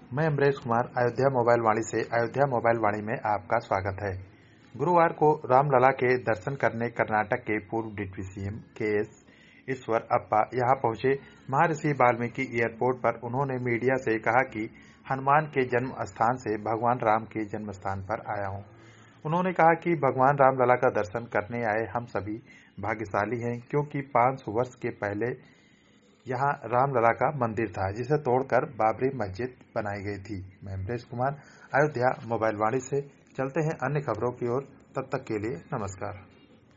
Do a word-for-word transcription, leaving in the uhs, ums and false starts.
मैं अमरेश कुमार अयोध्या मोबाइल वाणी से अयोध्या मोबाइल वाणी में आपका स्वागत है। गुरुवार को रामलला के दर्शन करने कर्नाटक के पूर्व डिप्टी सीएम के एस ईश्वर अप्पा यहां पहुंचे। महर्षि वाल्मीकि एयरपोर्ट पर उन्होंने मीडिया से कहा कि हनुमान के जन्म स्थान से भगवान राम के जन्म स्थान पर आया हूं। उन्होंने कहा कि भगवान रामलला का दर्शन करने आए हम सभी भाग्यशाली हैं, क्योंकि पाँच सौ वर्ष के पहले यहाँ रामलला का मंदिर था, जिसे तोड़कर बाबरी मस्जिद बनाई गई थी। मैं अमरेश कुमार अयोध्या मोबाइल वाणी से। चलते हैं अन्य खबरों की ओर, तब तक के लिए नमस्कार।